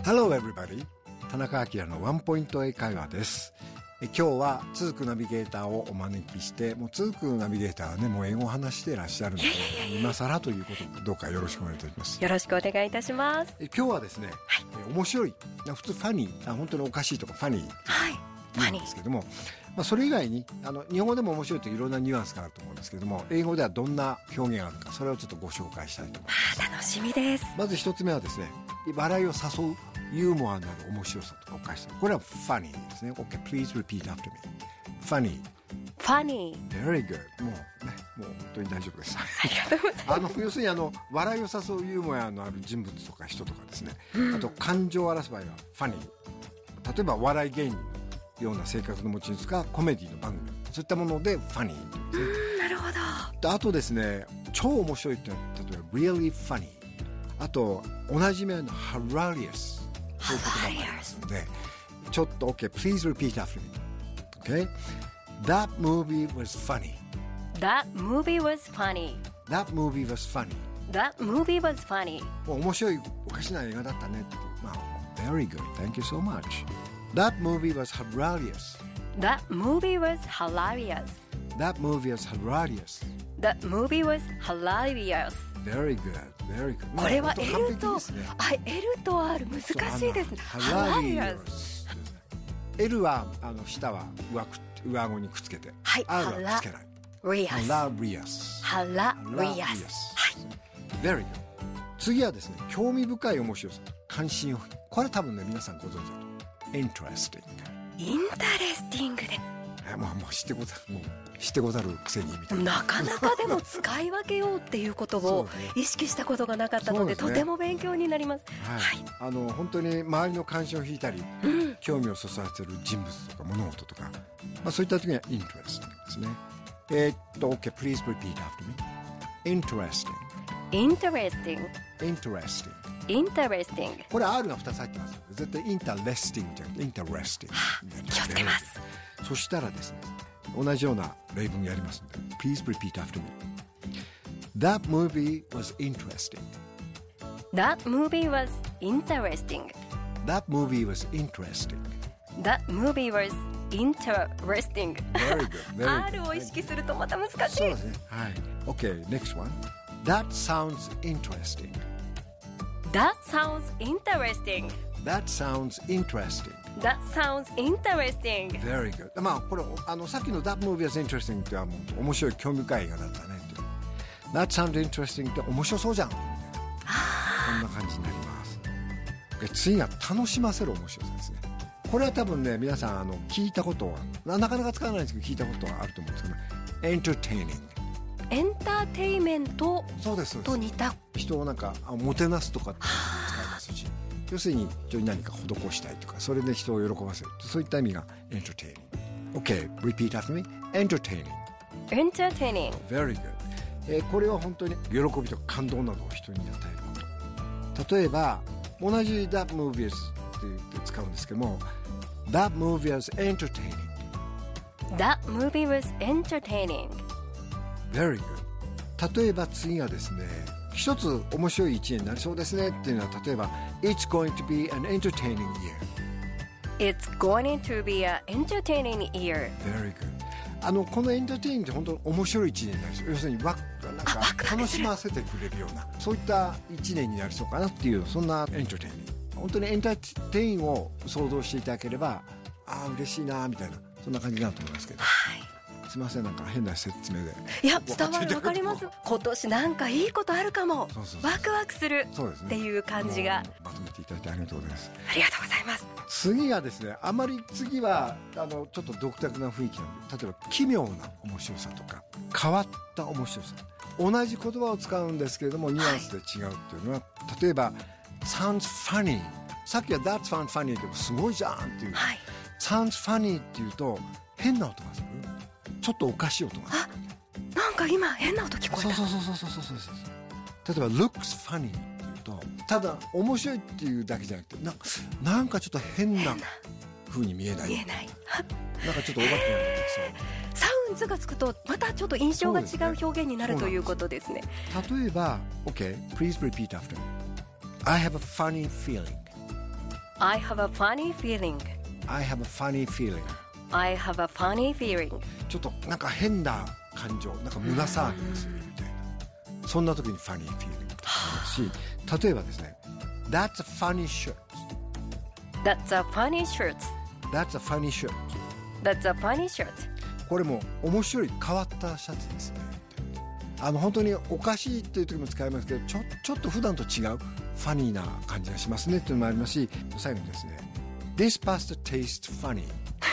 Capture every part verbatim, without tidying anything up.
Hello everybody! 田中彰のワンポイント英会話です。え今日はつづくナビゲーターをお招きして、もうつづくナビゲーターはね、もう英語を話していらっしゃるので、今更ということでどうかよろしくお願いいたします。 よろしくお願いいたします。 え今日はですね、はい、え面白い、普通ファニー、あ本当におかしいとかファニーって言うんですけども、はい、まあ、それ以外にあの日本語でも面白いといろんなニュアンスがあると思うんですけども、英語ではどんな表現があるのか、それをちょっとご紹介したいと思います。 あ楽しみです。 まず一つ目はですね、笑いを誘うユーモアのある面白さとかおかしさ、これはファニーですね。 OK, please repeat after me. Funny. Funny. Very good. もうね、もう本当に大丈夫です。 ありがとうございます。 あの要するにあの笑いを誘うユーモアのある人物とか人とかですね、うん、あと感情を表す場合はファニー。例えば笑い芸人のような性格の持ち主かコメディの番組、そういったものでファニーというんですね。 うん、なるほど。 あとですね、超面白いっていうのは例えば really funny。あと同じ面の hilarious。そういう言葉がありますので、ちょっと OK, please repeat after me. OK? That movie was funny. That movie was funny. That movie was funny. That movie was funny. もう面白いおかしな映画だったねっていう。まあ、very good. Thank you so much. That movie was hilarious. That movie was hilarious. That movie was hilarious. That movie was hilarious. Very good, very good. これは L と、 ね、 あ L と R 難しいですね。 hilarious。L はあの下は上く上顎にくっつけて、 はい、 R はつけない。hilarious。hilarious。 はい。 very good。次はですね、興味深い面白さ、関心を、これ多分ね皆さんご存知だと。interesting。 インタレスティングで。 もうもう知ってござるもう知ってござるくせにみたいな。 なかなかでも使い分けようっていうことを意識したことがなかったの で, で、ね、とても勉強になります。 はい、はい、あの本当に周りの関心を引いたり、うん、興味をそそらせる人物とか物事とか、まあ、そういった時にはイントレスティングですね。えー、っと OK, please repeat after me. Interesting. Interesting. Interesting. Interesting. これ R がふたつ入ってます。絶対インタレスティングじゃなくてインタレスティング、 はあ、気をつけます。 そしたらですね、同じような例文やりますので Please repeat after me. That movie was interesting. That movie was interesting. That movie was interesting. That movie was interesting. Very good. Very good. R を意識するとまた難しい。 そうですね。はい。OK, next one. That sounds interesting. That sounds interesting. That sounds interesting. That sounds interesting. Very good. まあこれあのさっきの That movie was interesting ってはもう面白い興味深い映画だったねっていう。That sounds interesting って面白そうじゃん。こんな感じになります。で次が楽しませる面白さですね。これは多分ね皆さんあの聞いたことはなかなか使わないんですけど聞いたことはあると思うんですけど、entertaining。 エンターテイメントと似た。 人をなんかもてなすとかって使いますし。要するに人に何か施したいとか、それで人を喜ばせる、そういった意味が entertaining。 OK, repeat after me. Entertaining. Entertaining. Very good、えー、これは本当に喜びとか感動などを人に与えること。例えば同じ That movie is って言って使うんですけども That movie was entertaining. That movie was entertaining. Very good。 例えば次はですね、一つ面白い一年になりそうですねっていうのは、例えば It's going to be an entertaining year. It's going to be an entertaining year. Very good. あのこのエンターテイニングって本当に面白い一年になりそう。要するにワクなんか楽しませてくれるようなそういった一年になりそうかなっていう、そんなエンターテイニング。本当にエンターテインを想像していただければ、ああ嬉しいなみたいな、そんな感じになると思いますけど。はい。すみません、なんか変な説明で。 いや伝わる、わかります。今年なんかいいことあるかも、そうそうそう、ワクワクするっていう感じが、 まとめていただいてありがとうございます。 ありがとうございます。 次がですね、あまり次はあのちょっと独特な雰囲気なので、例えば奇妙な面白さとか変わった面白さ、同じ言葉を使うんですけれどもニュアンスで違うっていうのは、はい、例えば sounds funny、 さっきは that sounds funny ってすごいじゃんっていう、はい、sounds funny っていうと変な音がする、ちょっとおかしい音がする。 あ、なんか今変な音聞こえた。 そうそうそうそうそうそうそう。例えば looks funny っていうと、ただ面白いっていうだけじゃなくて、な, なんかちょっと変な風に見えない。見えない。なんかちょっとお化けが出てきそう。 サウンズがつくとまたちょっと印象が違う表現になるということですね。 例えば OK, please repeat after me. I have a funny feeling. I have a funny feeling I have a funny feeling I have a funny feeling ちょっとなんか変な感情なんか胸騒ぎがするみたいなそんな時に funny feeling とかあるし例えばですね That's a funny shirt That's a funny shirt That's a funny shirt That's a funny shirt これも面白い変わったシャツですねあの本当におかしいっていう時も使いますけどちょ、ちょっと普段と違うファニーな感じがしますねっていうのもありますし最後にですね This pasta tastes funny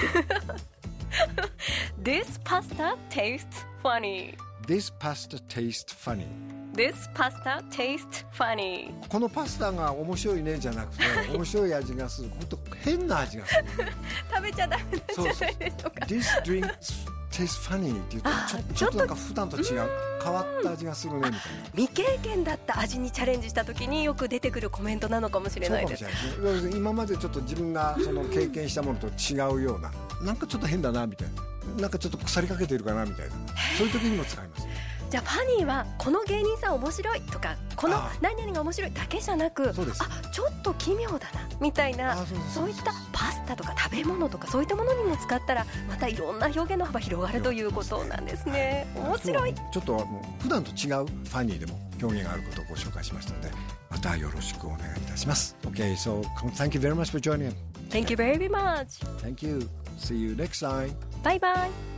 This pasta tastes funny This pasta tastes funny This pasta tastes funny このパスタが面白いねじゃなくて面白い味がする本当変な味がする食べちゃダメなんじゃないでしょうか This drink tastes funny って言うとちょ、ちょっとなんか普段と違う変わった味がするねみたいな未経験だった味にチャレンジした時によく出てくるコメントなのかもしれないです。 そうかもしれないですね。今までちょっと自分がその経験したものと違うようななんかちょっと変だなみたいななんかちょっと腐りかけてるかなみたいなそういう時にも使います。 じゃあファニーはこの芸人さん面白いとかこの何々が面白いだけじゃなくあちょっと奇妙だなみたいなそういったパスタとか食べ物とかそういったものにも使ったらまたいろんな表現の幅広がるということなんですね。面白い。 ちょっと普段と違うファニーでも表現があることをご紹介しましたのでまたよろしくお願いいたします。 Okay, so thank you very much for joining. Thank you very much. Thank you. See you next time. Bye bye.